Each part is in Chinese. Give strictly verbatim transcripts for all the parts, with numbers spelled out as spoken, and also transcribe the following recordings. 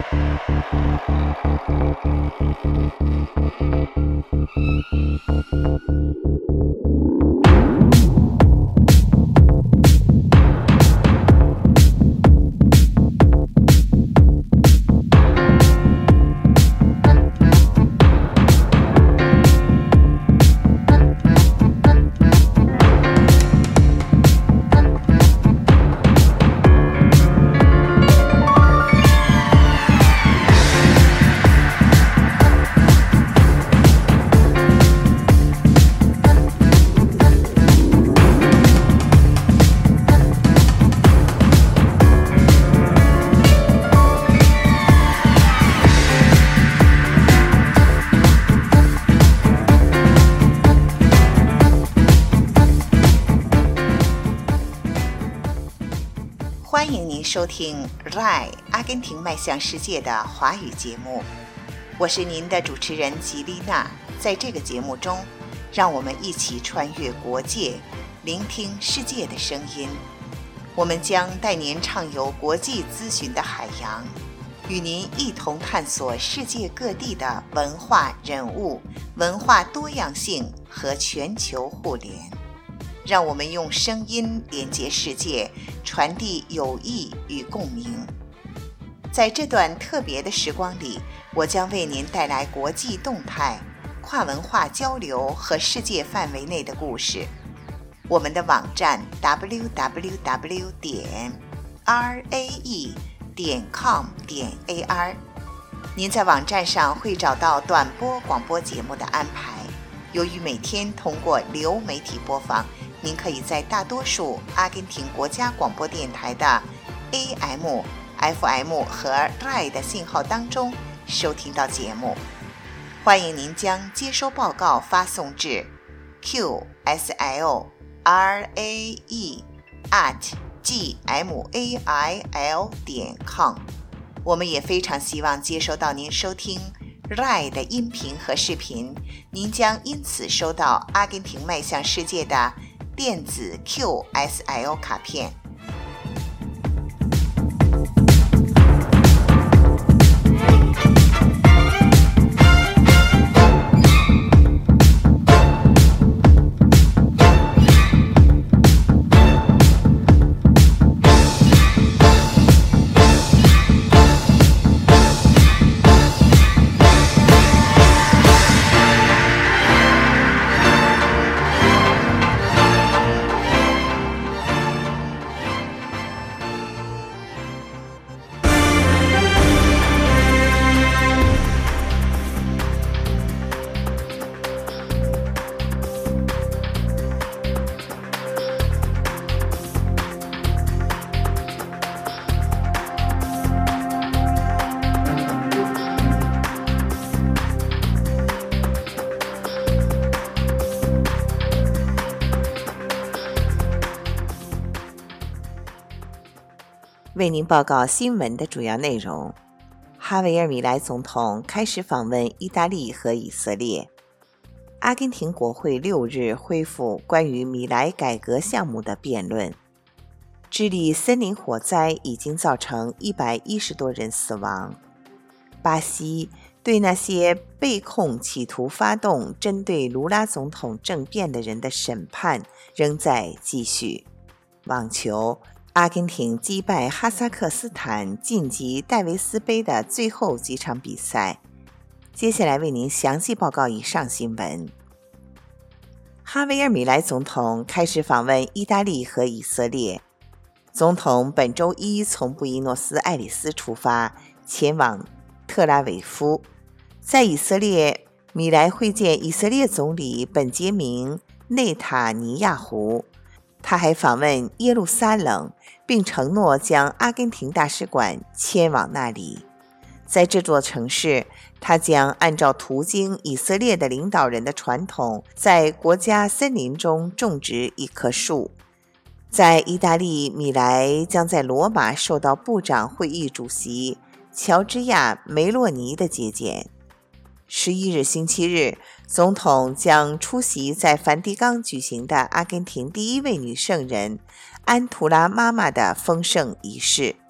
欢迎您收听 R A I 阿根廷迈向世界的华语节目，我是您的主持人吉丽娜。在这个节目中，让我们一起穿越国界，聆听世界的声音。我们将带您畅游国际资讯的海洋，与您一同探索世界各地的文化人物、文化多样性和全球互联。让我们用声音连接世界，传递友谊与共鸣。在这段特别的时光里，我将为您带来国际动态、跨文化交流和世界范围内的故事。我们的网站 double-u double-u double-u 点 r a e 点 com 点 a r， 您在网站上会找到短波广播节目的安排。由于每天通过流媒体播放，您可以在大多数阿根廷国家广播电台的 A M、F M 和 R A I 的信号当中收听到节目。欢迎您将接收报告发送至 q s l r a e at g m a i l 点 com。我们也非常希望接收到您收听 R A I 的音频和视频，您将因此收到阿根廷迈向世界的电子 Q S L 卡片。为您报告新闻的主要内容。哈维尔·米莱总统开始访问意大利和以色列。阿根廷国会六日恢复关于米莱改革项目的辩论。智利森林火灾已经造成一百一十多人死亡。巴西对那些被控企图发动针对卢拉总统政变的人的审判仍在继续。网球，阿根廷击败哈萨克斯坦晋级戴维斯杯的最后几场比赛。接下来为您详细报告以上新闻。哈维尔·米莱总统开始访问意大利和以色列。总统本周一从布宜诺斯艾利斯出发，前往特拉维夫。在以色列，米莱会见以色列总理本杰明·内塔尼亚胡。他还访问耶路撒冷，并承诺将阿根廷大使馆迁往那里。在这座城市，他将按照途经以色列的领导人的传统，在国家森林中种植一棵树。在意大利，米莱将在罗马受到部长会议主席乔治亚·梅洛尼的接见。十一日星期日，总统将出席在梵蒂冈举行的阿根廷第一位女圣人安图拉妈妈的封圣仪式。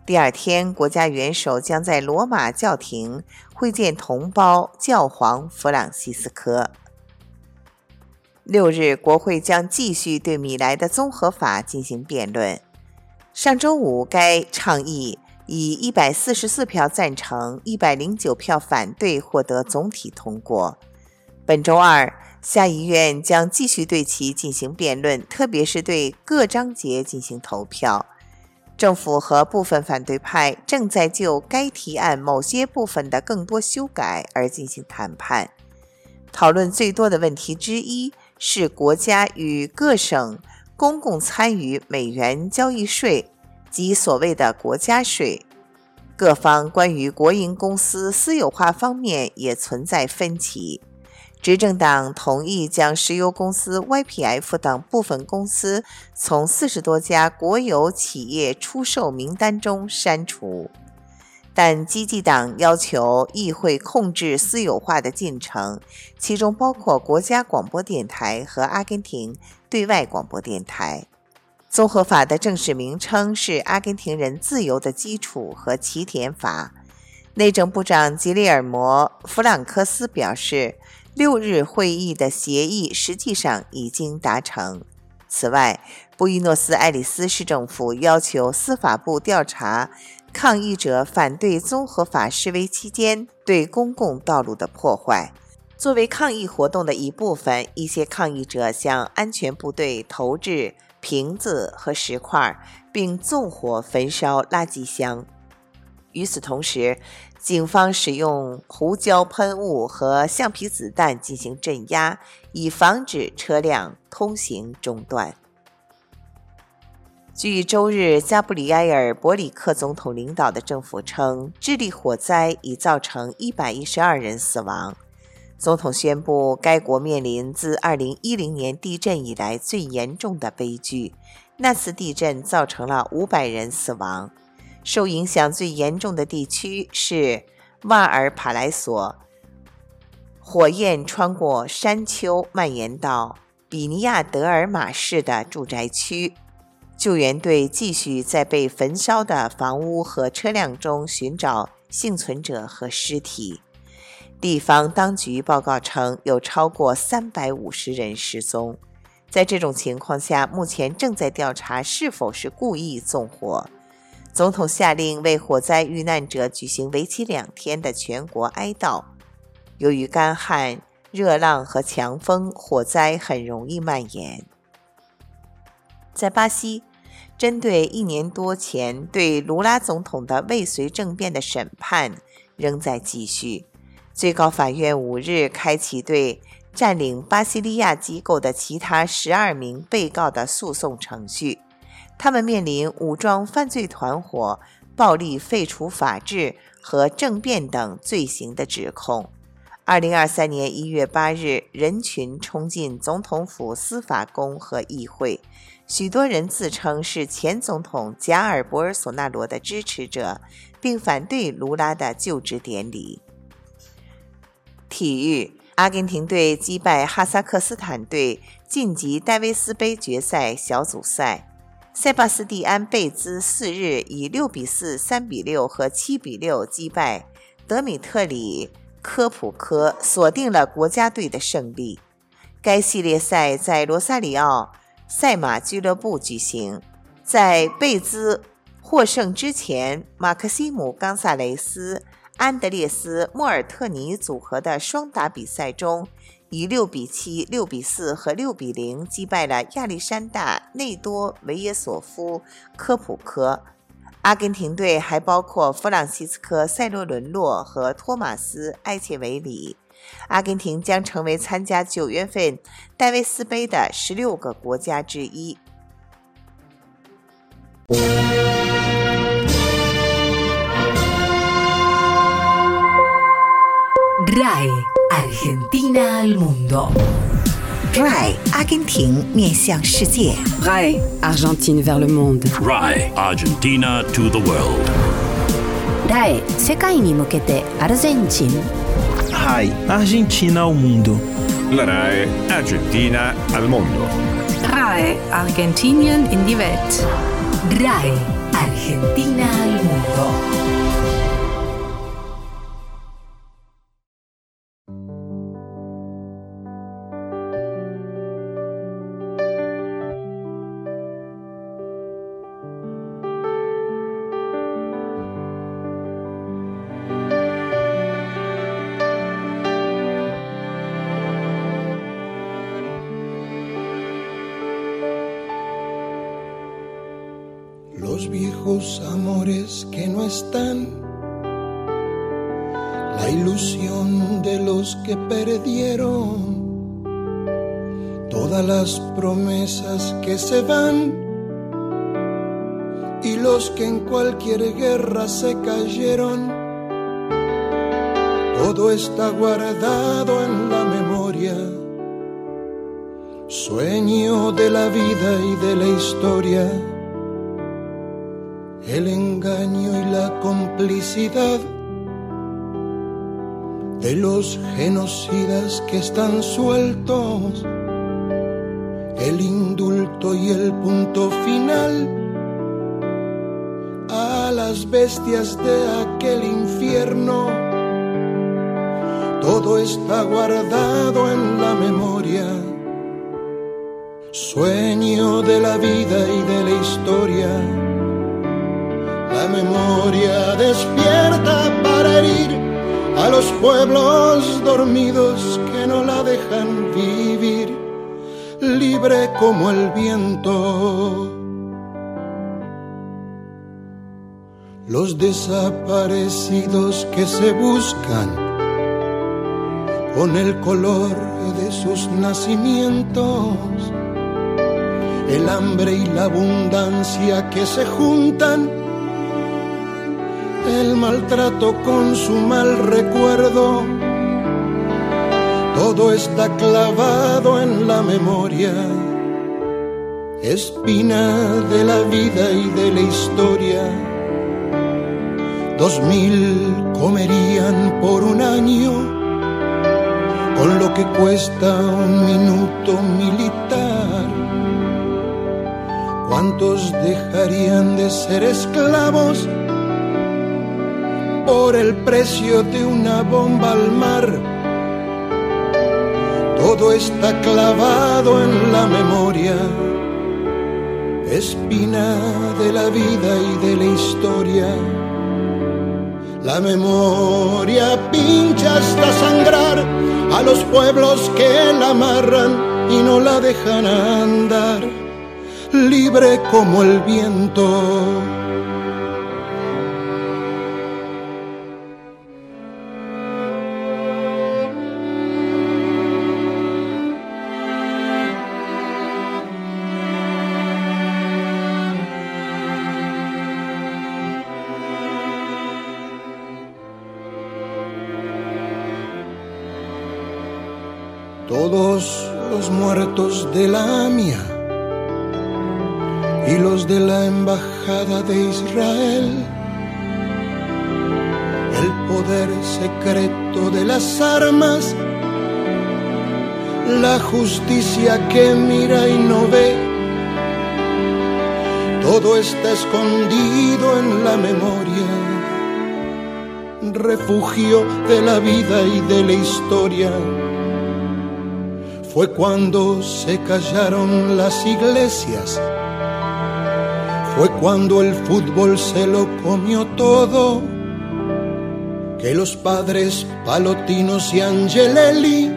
第二天，国家元首将在罗马教廷会见同胞教皇弗朗西斯科。六日，国会将继续对米莱的综合法进行辩论。上周五，该倡议以一百四十四票赞成、一百零九票反对获得总体通过。本周二，下议院将继续对其进行辩论，特别是对各章节进行投票。政府和部分反对派正在就该提案某些部分的更多修改而进行谈判。讨论最多的问题之一是国家与各省公共参与美元交易税及所谓的国家税。各方关于国营公司私有化方面也存在分歧。执政党同意将石油公司 Y P F 等部分公司从四十多家国有企业出售名单中删除，但基济党要求议会控制私有化的进程，其中包括国家广播电台和阿根廷对外广播电台。综合法的正式名称是阿根廷人自由的基础和起点法。内政部长吉列尔摩·弗朗科斯表示，六日会议的协议实际上已经达成。此外，布宜诺斯艾利斯市政府要求司法部调查抗议者反对综合法示威期间对公共道路的破坏。作为抗议活动的一部分，一些抗议者向安全部队投掷瓶子和石块，并纵火焚烧垃圾箱。与此同时，警方使用胡椒喷雾和橡皮子弹进行镇压，以防止车辆通行中断。据周日加布里埃尔·博里克总统领导的政府称，智利火灾已造成一百一十二人死亡。总统宣布，该国面临自二零一零年地震以来最严重的悲剧，那次地震造成了五百人死亡。受影响最严重的地区是瓦尔帕莱索，火焰穿过山丘蔓延到比尼亚德尔马市的住宅区。救援队继续在被焚烧的房屋和车辆中寻找幸存者和尸体。地方当局报告称，有超过三百五十人失踪。在这种情况下，目前正在调查是否是故意纵火。总统下令为火灾遇难者举行为期两天的全国哀悼。由于干旱、热浪和强风，火灾很容易蔓延。在巴西，针对一年多前对卢拉总统的未遂政变的审判仍在继续。最高法院五日开启对占领巴西利亚机构的其他十二名被告的诉讼程序。他们面临武装犯罪团伙、暴力废除法治和政变等罪行的指控。二零二三年一月八日，人群冲进总统府司法宫和议会，许多人自称是前总统贾尔博尔索纳罗的支持者，并反对卢拉的就职典礼。体育，阿根廷队击败哈萨克斯坦队，晋级戴维斯杯决赛小组赛。塞巴斯蒂安·贝兹四日以六比四、三比六和七比六击败德米特里·科普科，锁定了国家队的胜利。该系列赛在罗萨里奥赛马俱乐部举行。在贝兹获胜之前，马克西姆·冈萨雷斯、安德烈斯·莫尔特尼组合的双打比赛中，以六比七、六比四和六比零击败了亚历山大·内多维耶索夫·科普科。阿根廷队还包括弗朗西斯科·塞洛伦洛和托马斯·埃切维里。阿根廷将成为参加九月份戴维斯杯的十六个国家之一。 R A I Argentina al mundo. R A I 阿根廷面向世界。 R A I Argentine vers le monde. R A I Argentina to the world. R A I 世界に向けてアルゼンチン。 R A I Argentina ao mundo. La R A I Argentina al mondo. R A I Argentinien in die Welt. R A I Argentina al mundo. Los viejos amores que no están, la ilusión de los que perdieron, todas las promesas que se van y los que en cualquier guerra se cayeron. Todo está guardado en la memoria, sueño de la vida y de la historia. El engaño y la complicidad de los genocidas que están sueltos, el indulto y el punto final a las bestias de aquel infierno. Todo está guardado en la memoria, sueño de la vida y de la historia. La memoria despierta para herir a los pueblos dormidos que no la dejan vivir, libre como el viento. Los desaparecidos que se buscan con el color de sus nacimientos, el hambre y la abundancia que se juntan, el maltrato con su mal recuerdo. Todo está clavado en la memoria, espina de la vida y de la historia. Dos mil comerían por un año con lo que cuesta un minuto militar. ¿Cuántos dejarían de ser esclavos por el precio de una bomba al mar? Todo está clavado en la memoria, espina de la vida y de la historia. La memoria pincha hasta sangrar a los pueblos que la amarran y no la dejan andar, libre como el viento. Todos los muertos de la A M I A y los de la Embajada de Israel, el poder secreto de las armas, la justicia que mira y no ve, todo está escondido en la memoria, refugio de la vida y de la historia. Fue cuando se callaron las iglesias, fue cuando el fútbol se lo comió todo, que los padres Palotinos y Angelelli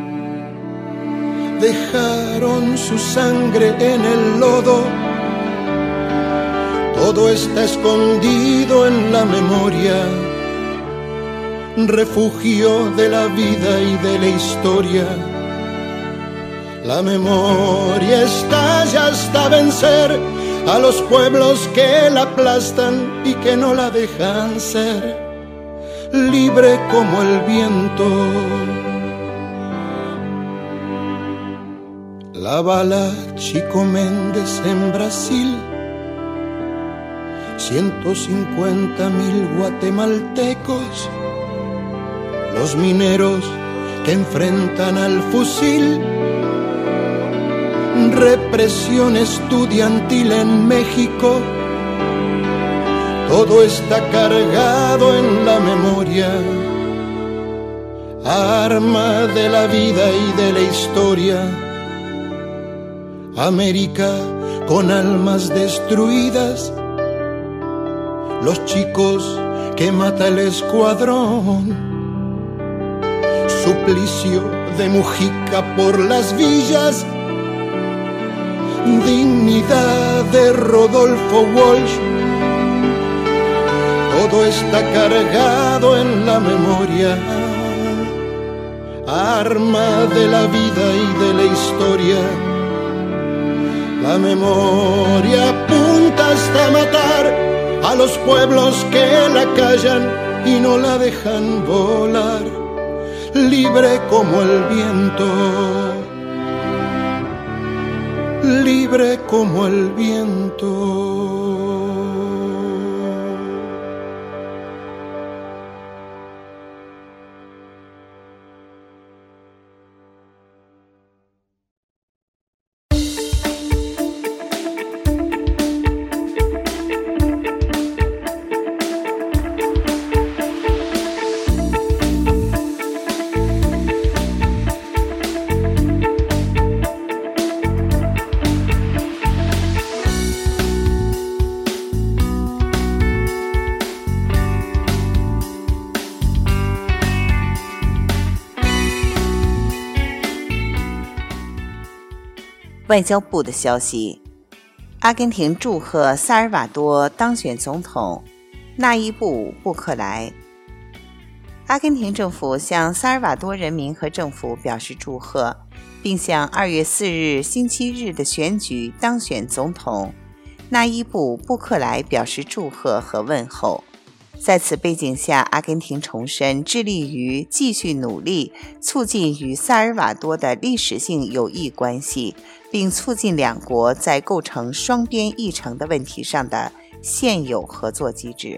dejaron su sangre en el lodo. Todo está escondido en la memoria, refugio de la vida y de la historia. La memoria estalla hasta vencer a los pueblos que la aplastan y que no la dejan ser, libre como el viento. La bala Chico Méndez en Brasil, ciento cincuenta mil guatemaltecos, los mineros que enfrentan al fusil, represión estudiantil en México, todo está cargado en la memoria, arma de la vida y de la historia. América con almas destruidas, los chicos que mata el escuadrón, suplicio de Mujica por las villas, dignidad de Rodolfo Walsh. Todo está cargado en la memoria, arma de la vida y de la historia. La memoria apunta hasta matar a los pueblos que la callan y no la dejan volar, libre como el viento, libre como el viento. 外交部的消息，阿根廷祝贺萨尔瓦多当选总统纳伊布·布克莱。阿根廷政府向萨尔瓦多人民和政府表示祝贺，并向二月四日星期日的选举当选总统纳伊布·布克莱表示祝贺和问候。在此背景下，阿根廷重申致力于继续努力促进与萨尔瓦多的历史性友谊关系，并促进两国在构成双边议程的问题上的现有合作机制。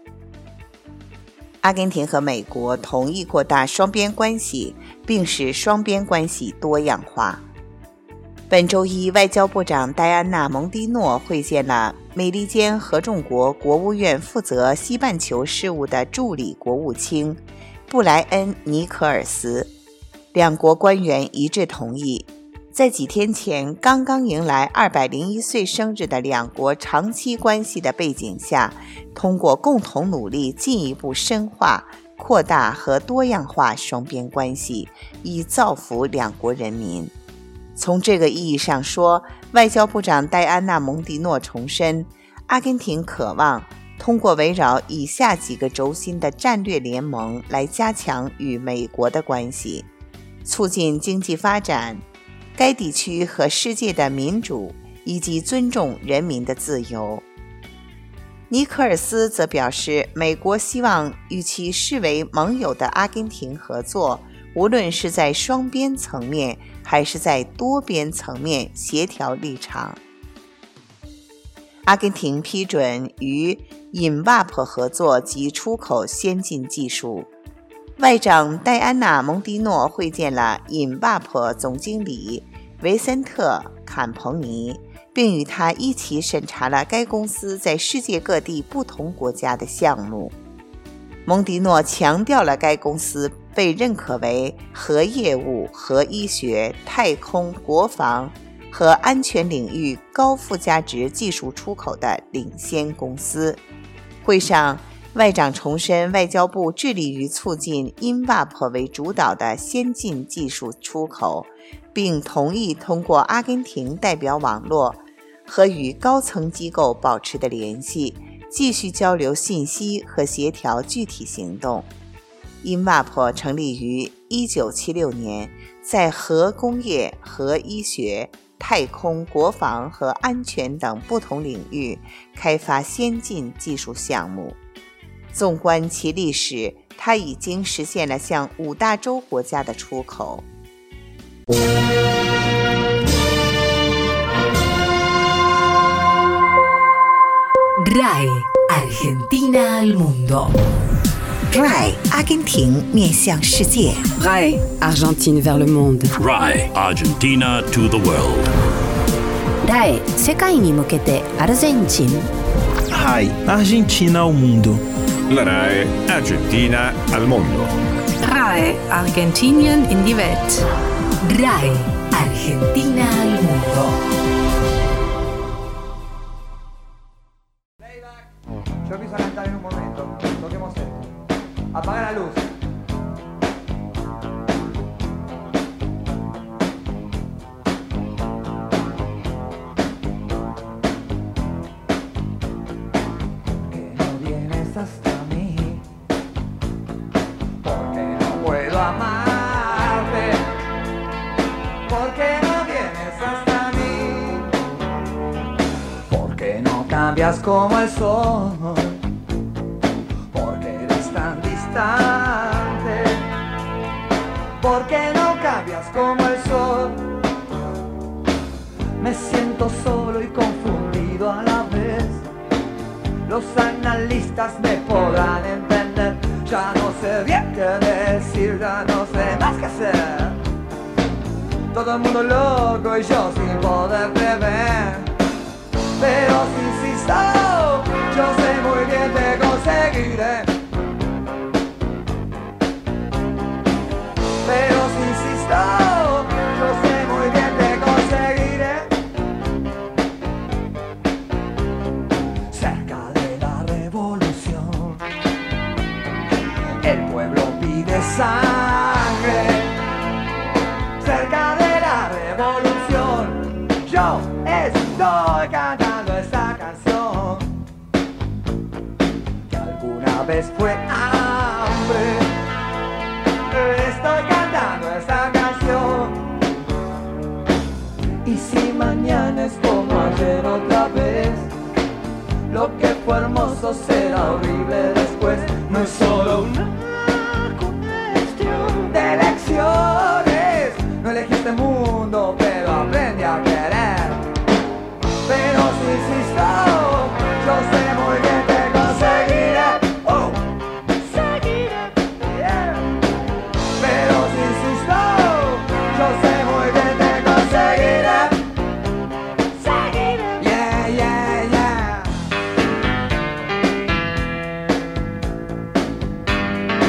阿根廷和美国同意扩大双边关系，并使双边关系多样化。本周一，外交部长戴安娜·蒙蒂诺会见了美利坚合众国国务院负责西半球事务的助理国务卿布莱恩·尼可尔斯。两国官员一致同意，在几天前刚刚迎来二百零一岁生日的两国长期关系的背景下，通过共同努力进一步深化、扩大和多样化双边关系，以造福两国人民。从这个意义上说，外交部长戴安娜·蒙蒂诺重申，阿根廷渴望通过围绕以下几个轴心的战略联盟来加强与美国的关系，促进经济发展，该地区和世界的民主，以及尊重人民的自由。尼克尔斯则表示，美国希望与其视为盟友的阿根廷合作，无论是在双边层面还是在多边层面协调立场。阿根廷批准与 I N V A P 合作及出口先进技术。外长戴安娜·蒙蒂诺会见了 I N V A P 总经理维森特·坎彭尼，并与他一起审查了该公司在世界各地不同国家的项目。蒙蒂诺强调了该公司被认可为核业务、核医学、太空、国防和安全领域高附加值技术出口的领先公司。会上，外长重申外交部致力于促进 I N V A P 为主导的先进技术出口，并同意通过阿根廷代表网络和与高层机构保持的联系，继续交流信息和协调具体行动。I N V A P 成立于一九七六年，在核工业、核医学、太空、国防和安全等不同领域开发先进技术项目。纵观其历史，它已经实现了向五大洲国家的出口。 R A E Argentina al mundo。 R A E 阿根廷面向世界。 R A E Argentine vers le monde。 R A E Argentina to the world。 R A E 世界に向けてアルゼンチン。 RAI, Argentina al mundo. La RAI Argentina al mundo. RAI Argentinien in die Welt. RAI Argentina al mundo. Yo empiezo a cantar en un momento. Toquemos esto. Apaga la luz. Que no vienes hasta mí, porque no puedo amarte, porque no vienes hasta mí, porque no cambias como el sol, porque eres tan distante, porque no cambias como el sol. Me siento solo y confundido a la vez. Los analistas me podrán entender. Ya no sé bien qué decir, ya no sé más qué hacer. Todo el mundo loco y yo sin poder prever. Pero si insisto, yo sé muy bien te conseguiré. Pero si insisto, yo sé muy bien te conseguiré. Cerca de la revolución, el pueblo pide sangre. Cerca de la revolución, yo estoy cantando esta canción que alguna vez fue hambre. Estoy cantando esta canción. Y si mañana es como ayer otra vez, lo que fue hermoso será horrible después. No es solo una cuestión de elecciones. No elegí este mundo, pero aprendí a querer. Pero si insisto, yo sé muy bien que conseguiré. Oh, seguiré, yeah. Pero si insisto, yo sé muy bien que conseguiré. Seguiré, yeah, yeah, yeah.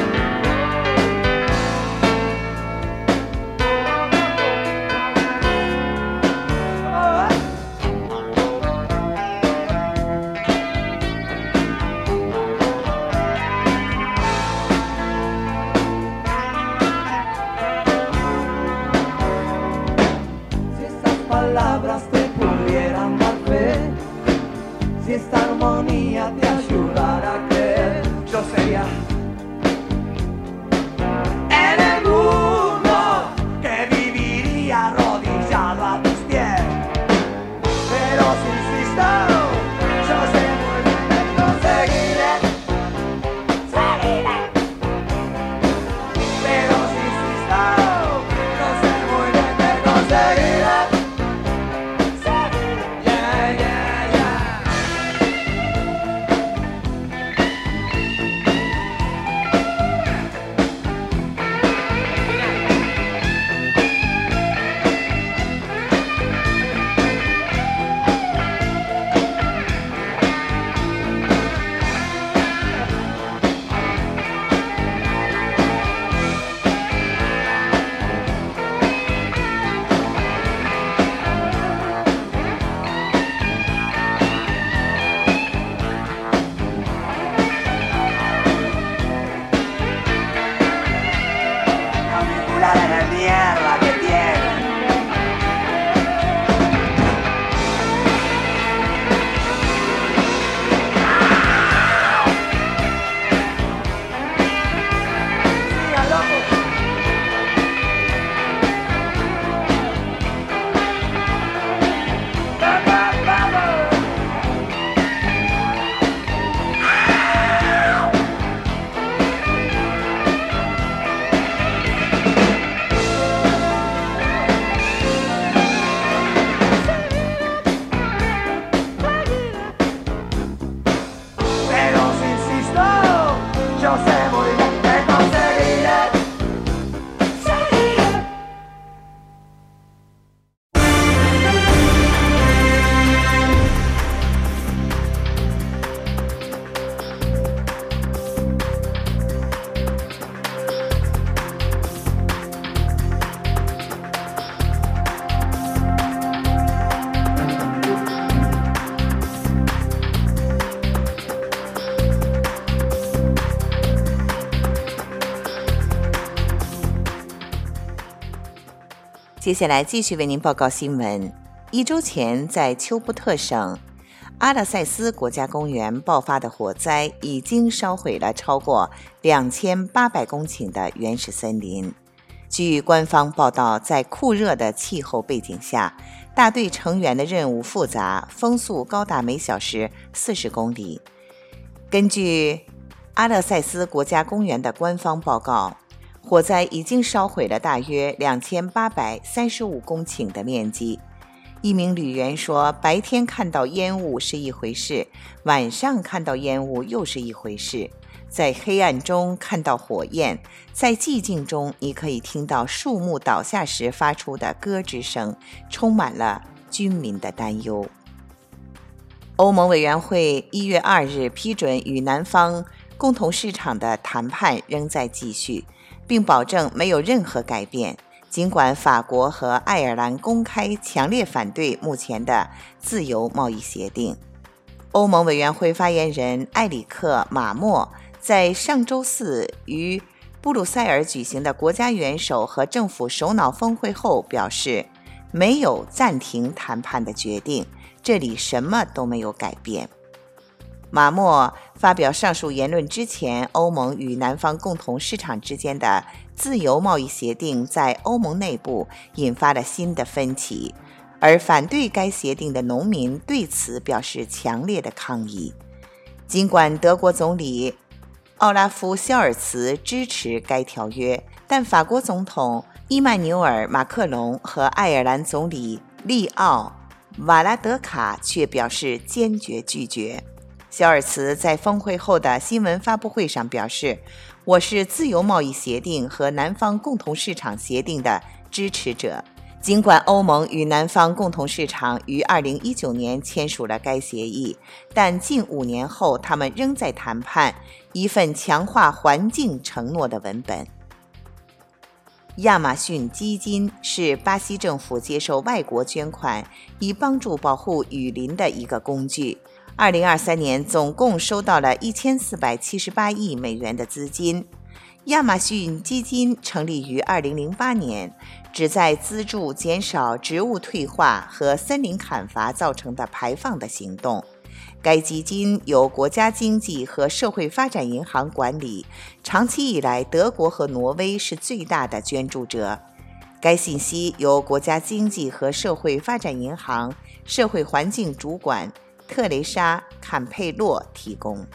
接下来继续为您报告新闻。一周前，在丘布特省阿勒塞斯国家公园爆发的火灾已经烧毁了超过两千八百公顷的原始森林。据官方报道，在酷热的气候背景下，大队成员的任务复杂，风速高达每小时四十公里。根据阿勒塞斯国家公园的官方报告，火灾已经烧毁了大约两千八百三十五公顷的面积。一名旅员说，白天看到烟雾是一回事，晚上看到烟雾又是一回事。在黑暗中看到火焰，在寂静中你可以听到树木倒下时发出的咯吱声，充满了军民的担忧。欧盟委员会一月二日批准与南方共同市场的谈判仍在继续，并保证没有任何改变，尽管法国和爱尔兰公开强烈反对目前的自由贸易协定。欧盟委员会发言人埃里克·马默在上周四于布鲁塞尔举行的国家元首和政府首脑峰会后表示，没有暂停谈判的决定，这里什么都没有改变。马默发表上述言论之前，欧盟与南方共同市场之间的自由贸易协定在欧盟内部引发了新的分歧，而反对该协定的农民对此表示强烈的抗议。尽管德国总理奥拉夫·肖尔茨支持该条约，但法国总统伊曼纽尔·马克龙和爱尔兰总理利奥·瓦拉德卡却表示坚决拒绝。肖尔茨在峰会后的新闻发布会上表示，我是自由贸易协定和南方共同市场协定的支持者。尽管欧盟与南方共同市场于二零一九年签署了该协议，但近五年后他们仍在谈判一份强化环境承诺的文本。亚马逊基金是巴西政府接受外国捐款以帮助保护雨林的一个工具。二零二三年总共收到了一千四百七十八亿美元的资金。亚马逊基金成立于二零零八年，旨在资助减少植物退化和森林砍伐造成的排放的行动。该基金由国家经济和社会发展银行管理，长期以来德国和挪威是最大的捐助者。该信息由国家经济和社会发展银行社会环境主管特蕾莎·坎佩洛提供。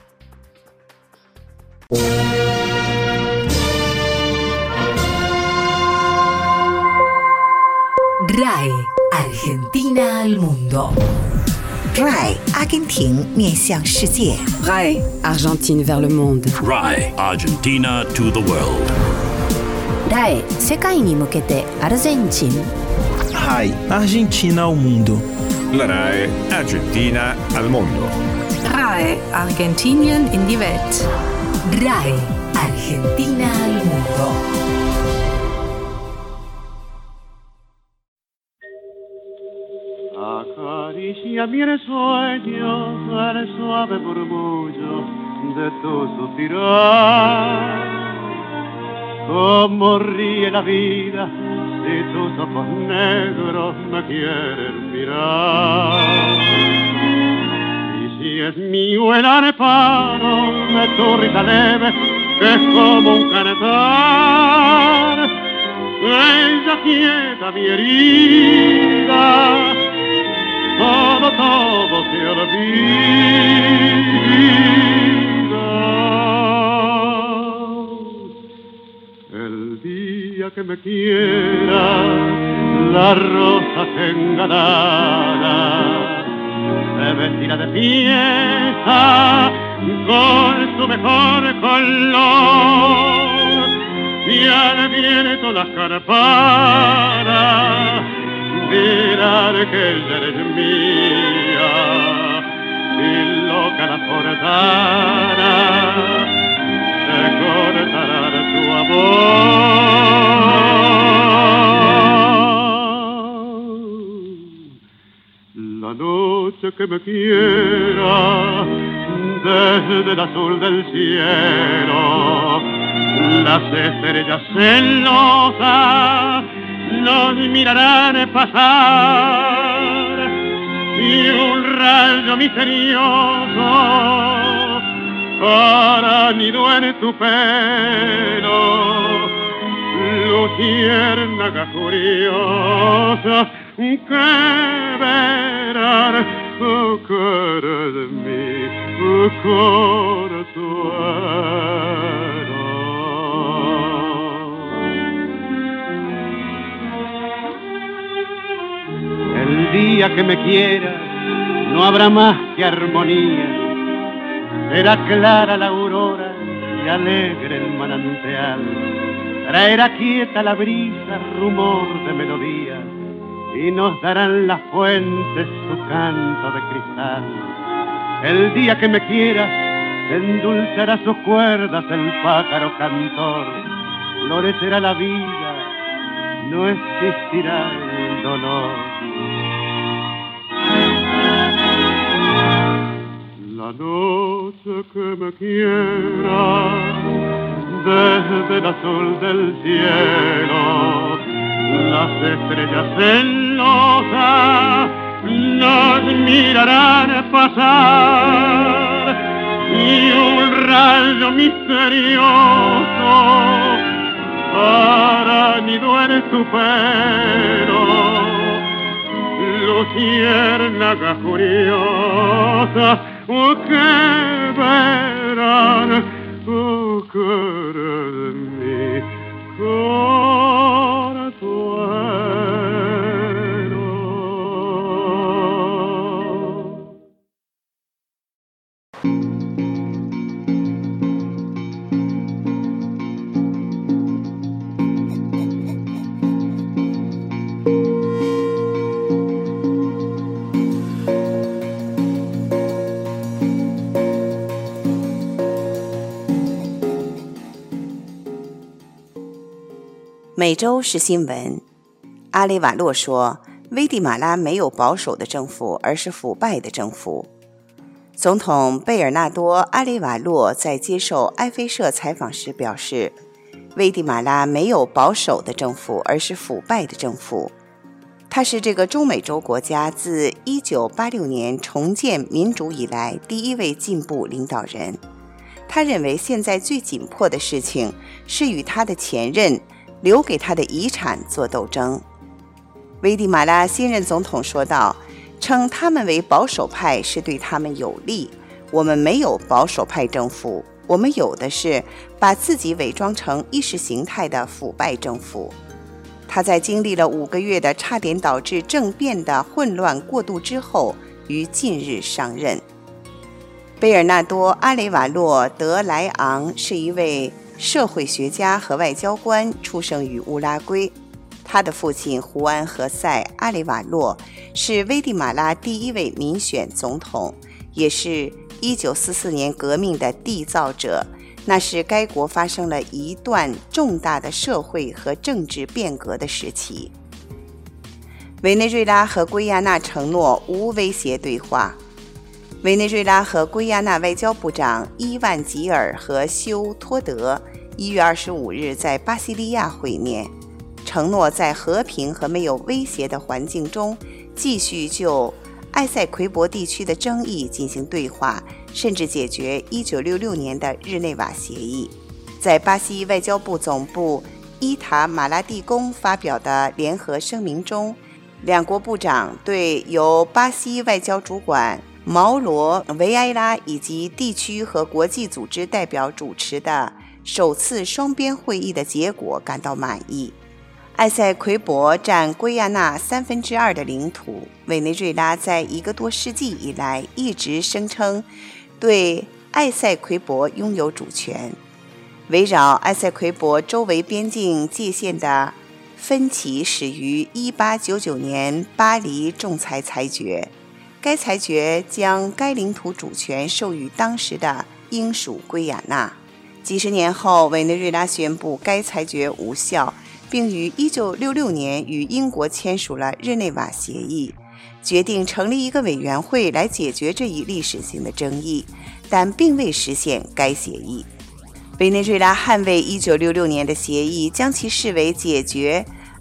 R A I Argentina al mundo。 R A I 阿根廷面向世界。 R A I Argentine vers le monde。 R A I Argentina to the world。 R A I 世界に向けてアルゼンチン。 R A I Argentina ao mundo。 La R A I Argentina al mondo. R A I Argentinien in die Welt. R A I Argentina al mundo。 Acaricia mi sueño el suave murmullo de tu suspirar. Como ríe la vida si tus ojos negros me quieren mirar. Y si es mío el arpado de tu risa leve, que es como un cantar, ella quieta mi herida, todo, todo se olvida. El día que me quiera, la rosa engalana se vestirá de fiesta con su mejor color, y al viento las campanas dirán que ella eres mía, y loca la forzana se cortará de tu amor. La noche que me quiera, desde el azul del cielo, las estrellas celosas nos mirarán pasar y un rayo misterioso hará nido en tu pelo, luciérnaga curiosa que verán oh, cara de mi oh, consuelo. El día que me quieras no habrá más que armonía, será clara la aurora y alegre el manantial, traerá quieta la brisa rumor de melodía y nos darán las fuentes su canto de cristal. El día que me quieras endulzará sus cuerdas el pájaro cantor, florecerá la vida, no existirá el dolor. La noche que me quiera desde el azul del cielo, las estrellas celosas nos mirarán pasar y un rayo misterioso hará nido en tu pelo, luciérnaga curiosa oh, que verán oh, cara de mi consuelo. 每周是新闻。阿雷瓦洛说，危地马拉没有保守的政府，而是腐败的政府。总统贝尔纳多·阿雷瓦洛在接受埃菲社采访时表示，危地马拉没有保守的政府，而是腐败的政府。他是这个中美洲国家自一九八六年重建民主以来第一位进步领导人。他认为现在最紧迫的事情是与他的前任留给他的遗产做斗争。危地马拉新任总统说道，称他们为保守派是对他们有利，我们没有保守派政府，我们有的是把自己伪装成意识形态的腐败政府。他在经历了五个月的差点导致政变的混乱过渡之后，于近日上任。贝尔纳多·阿雷瓦洛·德莱昂是一位社会学家和外交官，出生于乌拉圭。他的父亲胡安·何塞·阿雷瓦洛是危地马拉第一位民选总统，也是一九四四年革命的缔造者。那是该国发生了一段重大的社会和政治变革的时期。委内瑞拉和圭亚那承诺无威胁对话。委内瑞拉和圭亚那外交部长伊万吉尔和休托德一月二十五日在巴西利亚会面，承诺在和平和没有威胁的环境中继续就埃塞奎博地区的争议进行对话，甚至解决一九六六年的日内瓦协议。在巴西外交部总部伊塔马拉蒂宫发表的联合声明中，两国部长对由巴西外交主管毛罗·维埃拉以及地区和国际组织代表主持的首次双边会议的结果感到满意。埃塞奎博占圭亚那三分之二的领土，委内瑞拉在一个多世纪以来一直声称对埃塞奎博拥有主权。围绕埃塞奎博周围边境界限的分歧始于一八九九年巴黎仲裁裁决，该裁决将该领土主权授予当时的英属圭亚那。几十年后，委内瑞拉宣布该裁决无效，并于一九六六年与英国签署了日内瓦协议，决定成立一个委员会来解决这一历史性的争议，但并未实现该协议。委内瑞拉捍卫一九六六年的协议，将其视为解决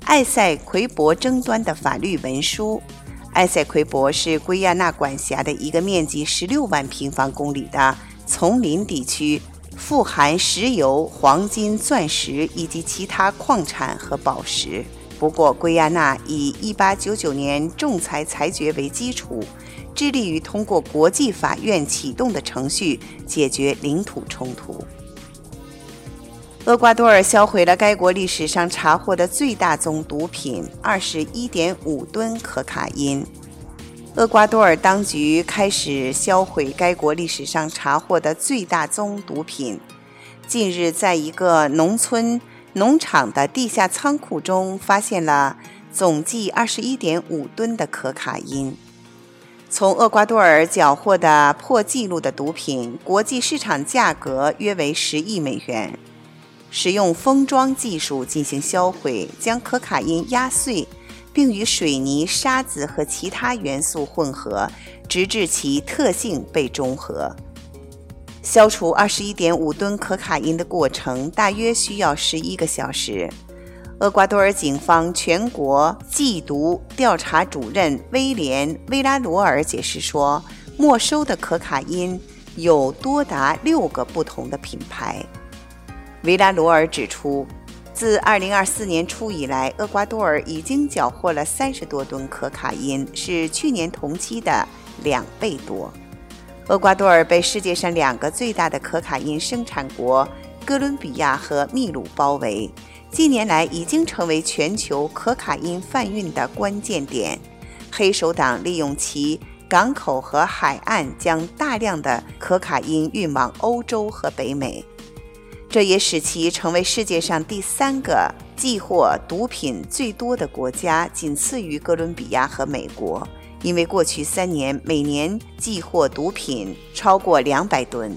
埃塞奎博争端的法律文书。埃塞奎博是圭亚那管辖的一个面积十六万平方公里的丛林地区，富含石油、黄金、钻石以及其他矿产和宝石。不过，圭亚那以一八九九年仲裁裁决为基础，致力于通过国际法院启动的程序解决领土冲突。厄瓜多尔销毁了该国历史上查获的最大宗毒品 二十一点五吨可卡因。厄瓜多尔当局开始销毁该国历史上查获的最大宗毒品。近日，在一个农村农场的地下仓库中发现了总计 二十一点五吨的可卡因。从厄瓜多尔缴获的破纪录的毒品，国际市场价格约为十亿美元。使用封装技术进行销毁，将可卡因压碎，并与水泥、沙子和其他元素混合，直至其特性被中和。消除 二十一点五吨可卡因的过程大约需要十一个小时。厄瓜多尔警方全国缉毒调查主任威廉·威拉罗尔解释说，没收的可卡因有多达六个不同的品牌。维拉罗尔指出，自二零二四年初以来，厄瓜多尔已经缴获了三十多吨可卡因，是去年同期的两倍多。厄瓜多尔被世界上两个最大的可卡因生产国哥伦比亚和秘鲁包围，近年来已经成为全球可卡因贩运的关键点。黑手党利用其港口和海岸，将大量的可卡因运往欧洲和北美。这也使其成为世界上第三个寄获毒品最多的国家，仅次于哥伦比亚和美国，因为过去三年每年寄获毒品超过两百吨。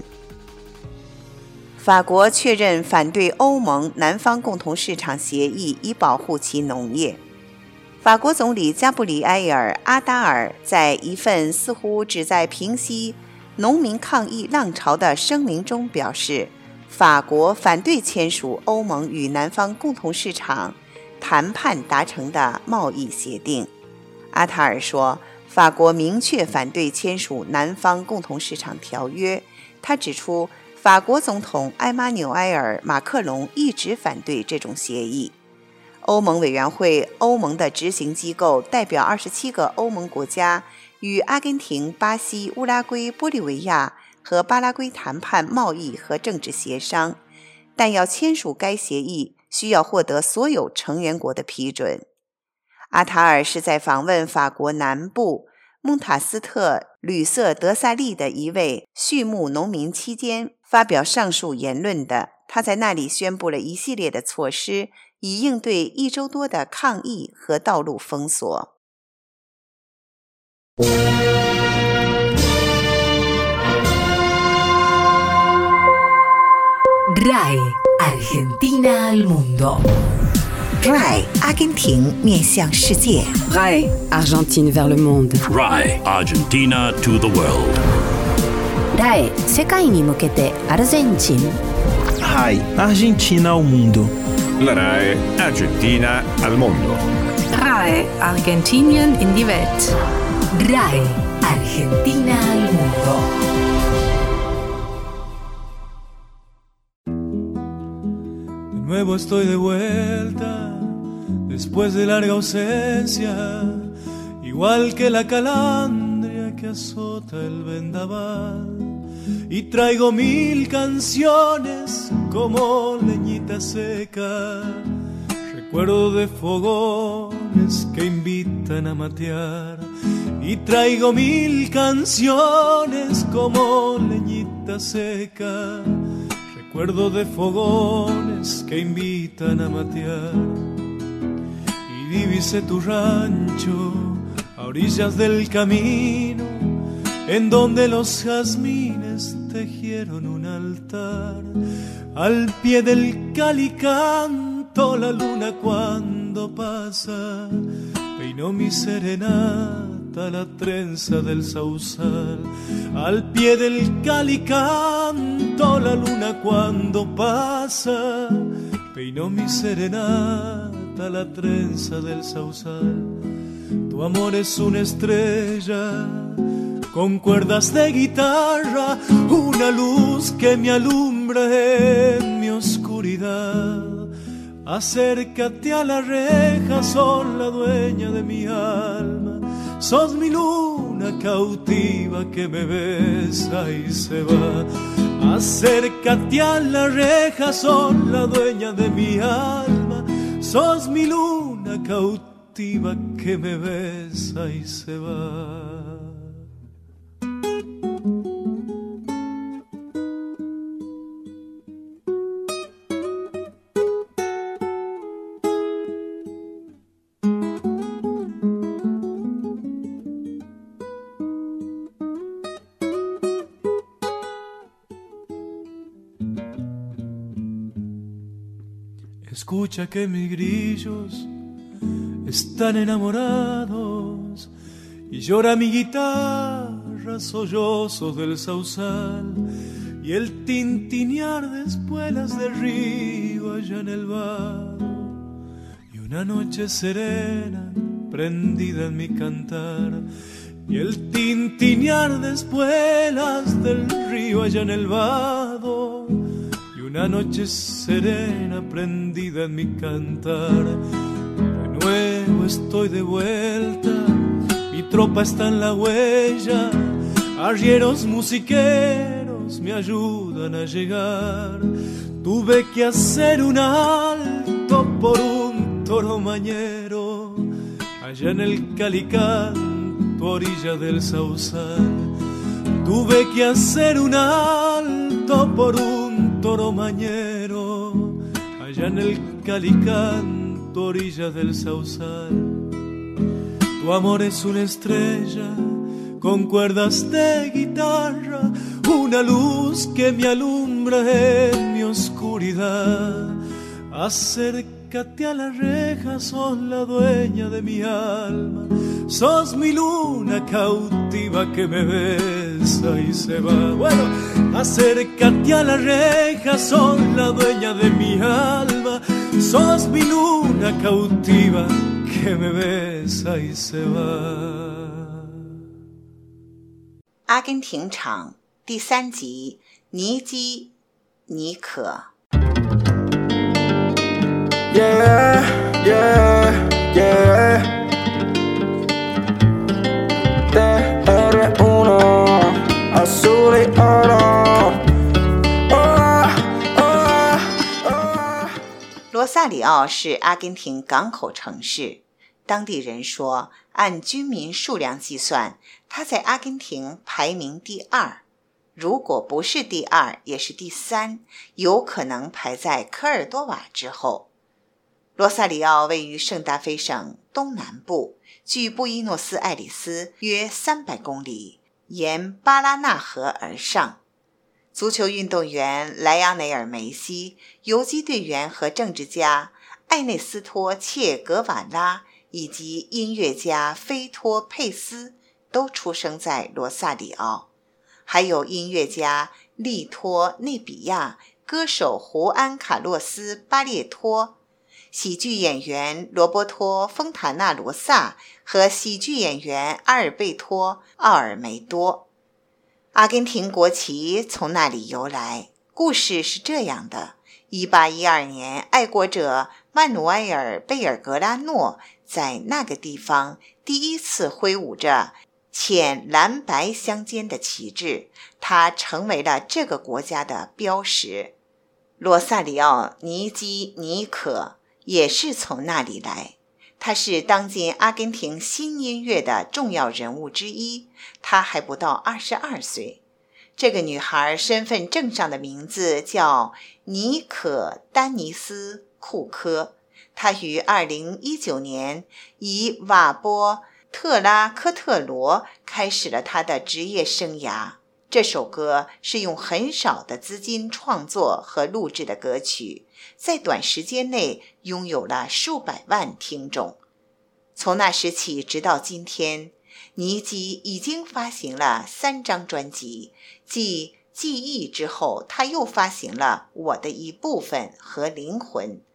法国确认反对欧盟南方共同市场协议，以保护其农业。法国总理加布里埃尔·阿达尔在一份似乎旨在平息农民抗议浪潮的声明中表示，法国反对签署欧盟与南方共同市场谈判达成的贸易协定。阿塔尔说，法国明确反对签署南方共同市场条约。他指出，法国总统埃马纽埃尔·马克龙一直反对这种协议。欧盟委员会，欧盟的执行机构，代表二十七个欧盟国家，与阿根廷、巴西、乌拉圭、玻利维亚和巴拉圭谈判贸易和政治协商，但要签署该协议需要获得所有成员国的批准。阿塔尔是在访问法国南部蒙塔斯特吕瑟德萨利的一位畜牧农民期间发表上述言论的。他在那里宣布了一系列的措施，以应对一周多的抗议和道路封锁。 R A I Argentina al mundo. R A I 阿根廷面向世界。 R A I Argentine vers le monde. R A I Argentina to the world. R A I 世界に向けてアルゼンチン。 R A I Argentina ao mundo. La R A I Argentina al mondo. R A I Argentinien in die Welt. R A I Argentina al mundo. De nuevo estoy de vuelta, después de larga ausencia, igual que la calandria que azota el vendaval. Y traigo mil canciones como leñita seca, recuerdo de fogones que invitan a matear. Y traigo mil canciones como leñita seca, recuerdo de fogones que invitan a matear. Y divisé tu rancho a orillas del camino, en donde los jazmines tejieron un altar. Al pie del calicanto la luna cuando pasa peinó mi serenata la trenza del sausal. Al pie del calicanto la luna cuando pasa peinó mi serenata hasta la trenza del sausal. Tu amor es una estrella con cuerdas de guitarra, una luz que me alumbra en mi oscuridad. Acércate a la reja, sos la dueña de mi alma, sos mi luna cautiva que me besa y se va. Acércate a la reja, sos la dueña de mi alma, sos mi luna cautiva que me besa y se va. Escucha que mis grillos están enamorados y llora mi guitarra sollozos del sausal y el tintinear de espuelas de río allá en el vado y una noche serena prendida en mi cantar y el tintinear de espuelas del río allá en el vado. Una noche serena prendida en mi cantar. De nuevo estoy de vuelta, mi tropa está en la huella, arrieros musiqueros me ayudan a llegar. Tuve que hacer un alto por un toro mañero, allá en el Calicán, tu orilla del sausal. Tuve que hacer un alto por un toro mañero, allá en el Calicán, tu orilla del sausal. Tu amor es una estrella con cuerdas de guitarra, una luz que me alumbra en mi oscuridad. Acércate a la reja, sos la dueña de mi alma, sos mi luna cautiva que me besa y se va. Bueno, acércate a la reja, sos la dueña de mi alma, sos mi luna cautiva que me besa y se va. 阿根廷场第三集，尼基尼可。 Yeah, yeah, yeah. T R uno, azul y oro. Oh, oh, oh. 罗萨里奥是阿根廷港口城市，当地人说，按居民数量计算，它在阿根廷排名第二。如果不是第二，也是第三，有可能排在科尔多瓦之后。罗萨里奥位于圣达菲省东南部，距布宜诺斯艾利斯约三百公里，沿巴拉纳河而上。足球运动员莱昂内尔·梅西、游击队员和政治家艾内斯托·切格瓦拉以及音乐家菲托·佩斯都出生在罗萨里奥，还有音乐家利托·内比亚、歌手胡安·卡洛斯·巴列托、喜剧演员罗伯托·丰塔纳罗萨和喜剧演员阿尔贝托·奥尔梅多。阿根廷国旗从那里由来，故事是这样的：一八一二年，爱国者曼努埃尔·贝尔格拉诺在那个地方第一次挥舞着浅蓝白相间的旗帜，它成为了这个国家的标识。罗萨里奥·尼基尼可也是从那里来，她是当今阿根廷新音乐的重要人物之一，她还不到二十二岁。这个女孩身份证上的名字叫尼可·丹尼斯·库科，她于二零一九年以瓦波特拉科特罗开始了她的职业生涯。这首歌是用很少的资金创作和录制的歌曲，在短时间内拥有了数百万听众。从那时起直到今天，尼基已经发行了三张专辑，继《记忆》之后，他又发行了《我的一部分》和《灵魂》，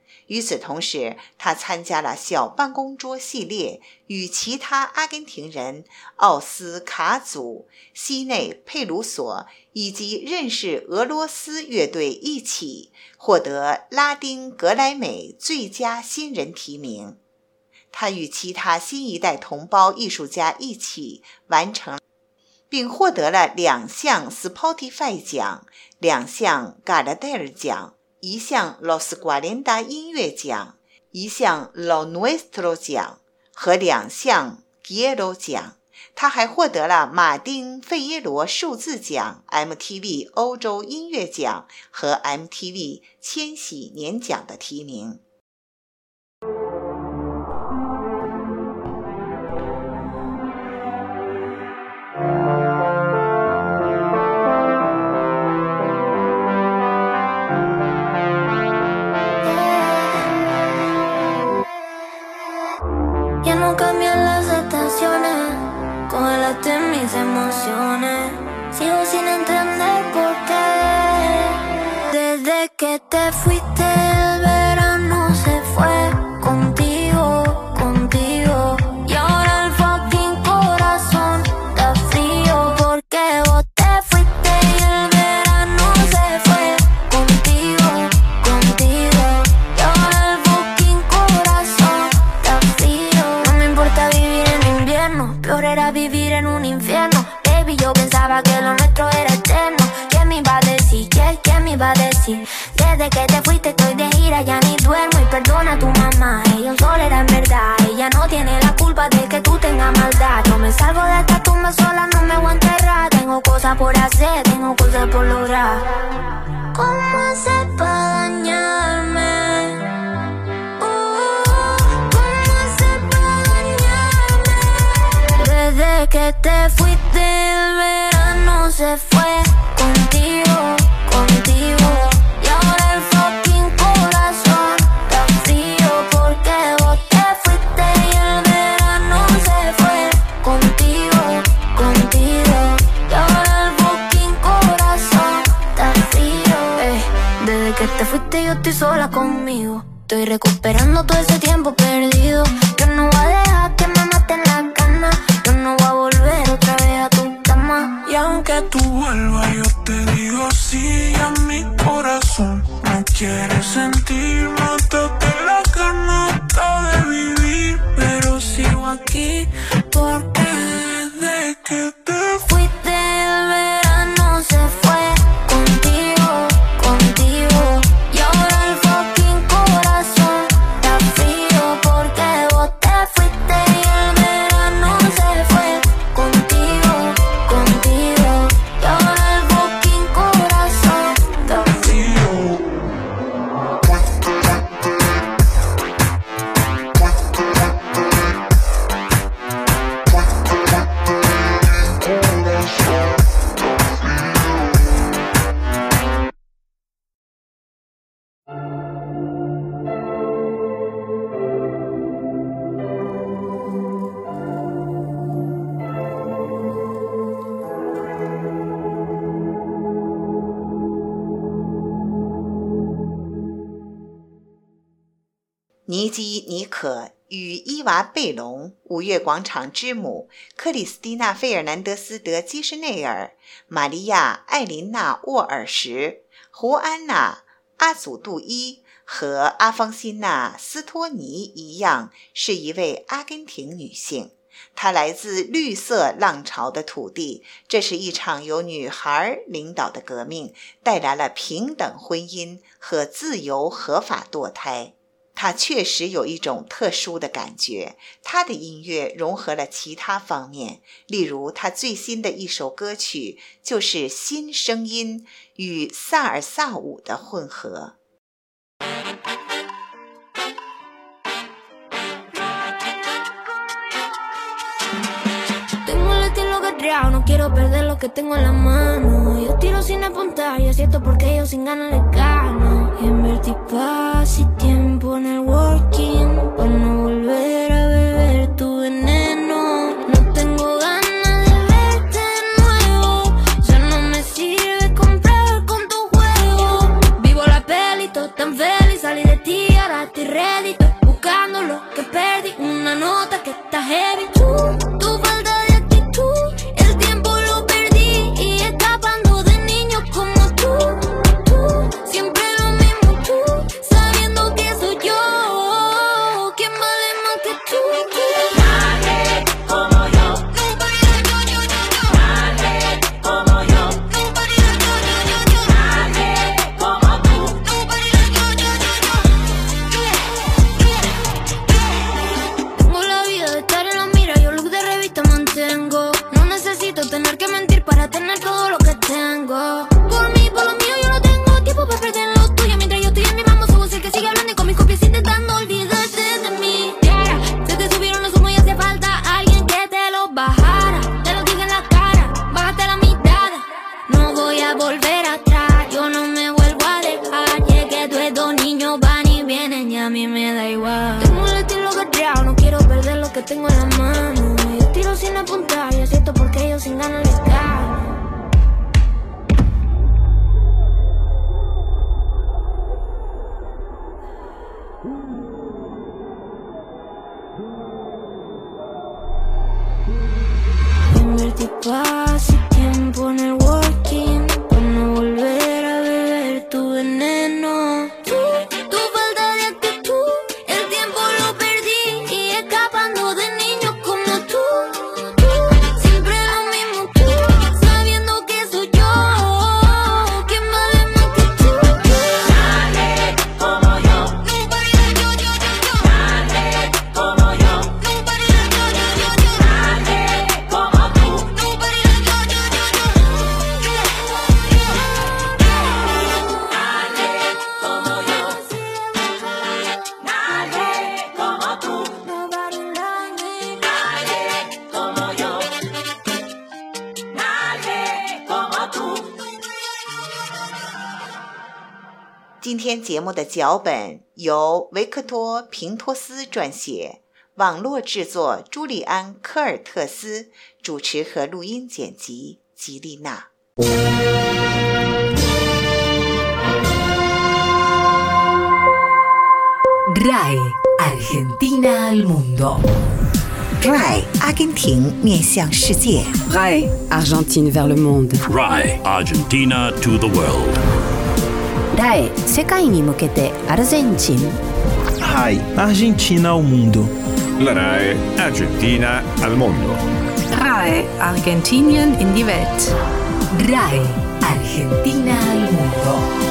与此同时，他参加了小办公桌系列，与其他阿根廷人奥斯卡祖、西内佩鲁索以及认识俄罗斯乐队一起获得拉丁格莱美最佳新人提名。他与其他新一代同胞艺术家一起完成，并获得了两项 Spotify 奖、两项 Gardel 奖、一项 Los cuarenta 音乐奖、一项 Lo Nuestro 奖和两项 Quiero 奖。他还获得了马丁·费耶罗数字奖、M T V 欧洲音乐奖和 M T V 千禧年奖的提名。 Mis emociones, sigo sin entender por qué. Desde que te fuiste el verano se fue contigo, contigo. Y ahora el fucking corazón está frío porque vos te fuiste y el verano se fue contigo, contigo. Y ahora el fucking corazón está frío. No me importa vivir en invierno, peor era vivir en un infierno. Baby, yo pensaba que lo nuestro era eterno. ¿Quién me iba a decir? ¿Quién, quién me iba a decir? Desde que te fuiste estoy de gira, ya ni duermo. Y perdona a tu mamá, ella un sol era en verdad. Ella no tiene la culpa de que tú tengas maldad. Yo me salgo de esta tumba sola, no me voy a enterrar. Tengo cosas por hacer, tengo cosas por lograr. ¿Cómo hacer para dañarme? Uh, ¿Cómo hacer para dañarme? Desde que te fuiste el verano se fue contigo, contigo. Y ahora el fucking corazón está frío porque vos te fuiste y el verano se fue contigo, contigo. Y ahora el fucking corazón está frío. Ey, desde que te fuiste yo estoy sola conmigo. Estoy recuperando todo ese tiempo perdido. Yo no voy a dejar que me maten las ganas. Yo no voy a volver otra vez a tu cama. Y aunque tú vuelvas yo te digo sí, a mi corazón no quiere sentir. Mátate la ganata de vivir, pero sigo aquí porque desde que te fuiste el verano se fue contigo, contigo. Y ahora el fucking corazón está frío porque vos te fuiste y el verano se fue contigo, contigo. Y ahora el fucking corazón está frío. 尼基·尼可与伊娃·贝隆、五月广场之母、克里斯蒂娜·费尔南德斯·德基什内尔、玛利亚·艾琳娜·沃尔什、胡安娜·阿祖杜伊和阿方辛娜·斯托尼一样，是一位阿根廷女性。她来自绿色浪潮的土地，这是一场由女孩领导的革命，带来了平等婚姻和自由合法堕胎。他确实有一种特殊的感觉，他的音乐融合了其他方面，例如他最新的一首歌曲就是新声音与萨尔萨舞的混合。 No quiero perder lo que tengo en la mano. Yo tiro sin apuntar y acierto porque yo sin ganas le gano. Invertí paz y tiempo en el working para no volver a beber tu veneno. No tengo ganas de verte de nuevo. Ya no me sirve comprar con tu juego. Vivo la peli, todo tan feliz. Salí de ti, ahora que tengo en la mano. Yo tiro sin apuntar y acierto porque yo sin ganas les gano. Invertí paz y tiempo en el working para no volver a beber tu veneno. Tú, tu falta de actitud, el tiempo lo perdí y escapando de niños como tú. Tú, siempre lo mismo tú, sabiendo que soy yo quien vale más que tú. Nadie como yo, nobody like yo, yo, yo, yo. Nadie como yo, nobody like yo, yo, yo, yo. Nadie como tú, nobody like yo, yo, yo, yo. Nadie como tú. 今天节目的脚本由维克多·平托斯撰写，网络制作朱利安·科尔特斯，主持和录音剪辑吉丽娜。 R A I Argentina al mundo. R A I 阿根廷面向世界。 R A I Argentine vers le monde. R A I Argentina to the world. R A I 世界に向けてアルゼンチン。 R A I Argentina al mundo. La R A I Argentina al mondo. R A I Argentinien in die Welt. R A I Argentina al mundo.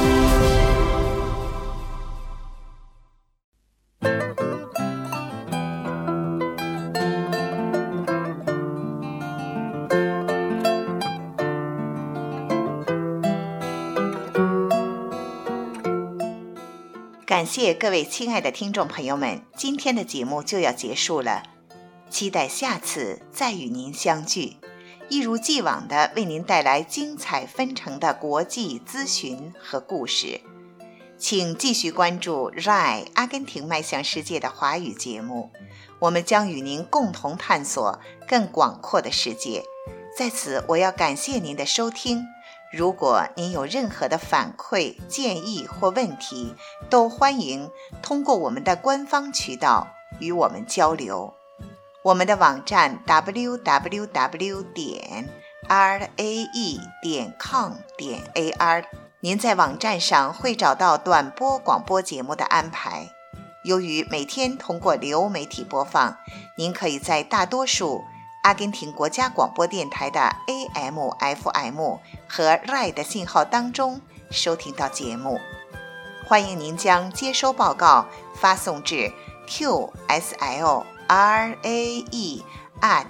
R 感谢各位亲爱的听众朋友们，今天的节目就要结束了，期待下次再与您相聚，一如既往的为您带来精彩纷呈的国际资讯和故事。请继续关注 R A I 阿根廷迈向世界的华语节目，我们将与您共同探索更广阔的世界。在此，我要感谢您的收听。如果您有任何的反馈、建议或问题，都欢迎通过我们的官方渠道与我们交流。我们的网站 double-u double-u double-u 点 r a e 点 com 点 a r， 您在网站上会找到短波广播节目的安排。由于每天通过流媒体播放，您可以在大多数阿根廷国家广播电台的 A M F M 和 R A I 的信号当中收听到节目。欢迎您将接收报告发送至 Q S L R A E at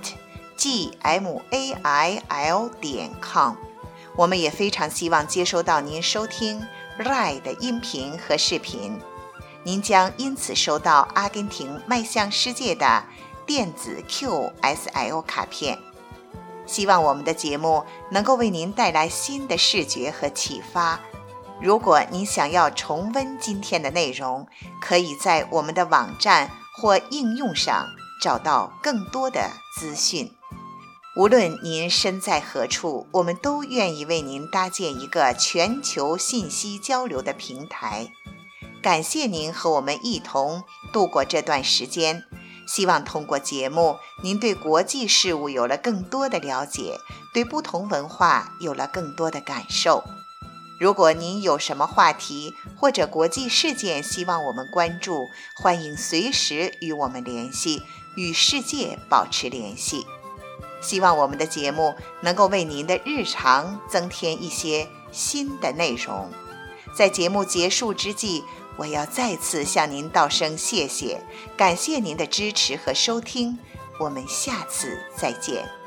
G M A I L 点 com。我们也非常希望接收到您收听 R A I 的音频和视频，您将因此收到阿根廷迈向世界的电子 Q S L 卡片。希望我们的节目能够为您带来新的视觉和启发。如果您想要重温今天的内容，可以在我们的网站或应用上找到更多的资讯。无论您身在何处，我们都愿意为您搭建一个全球信息交流的平台。感谢您和我们一同度过这段时间，希望通过节目，您对国际事务有了更多的了解，对不同文化有了更多的感受。如果您有什么话题或者国际事件希望我们关注，欢迎随时与我们联系，与世界保持联系。希望我们的节目能够为您的日常增添一些新的内容。在节目结束之际，我要再次向您道声谢谢，感谢您的支持和收听，我们下次再见。